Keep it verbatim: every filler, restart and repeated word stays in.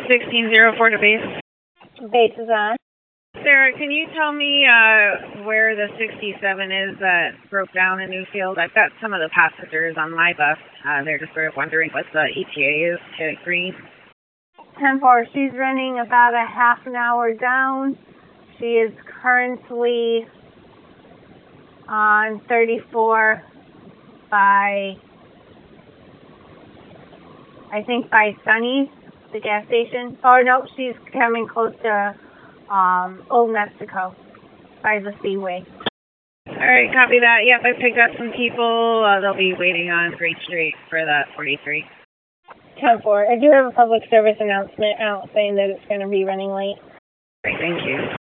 sixteen zero four to base. Base is on. Sarah, can you tell me uh, where the sixty-seven is that broke down in Newfield? I've got some of the passengers on my bus. Uh, they're just sort of wondering what the E T A is to green. ten four, she's running about a half an hour down. She is currently on thirty-four by, I think by Sunny's, the gas station. Oh no, she's coming close to um, Old Mexico by the Speedway. All right, copy that. Yep, I picked up some people. Uh, they'll be waiting on Freight Street for that forty-three. ten four, I do have a public service announcement out saying that it's going to be running late. Great, thank you.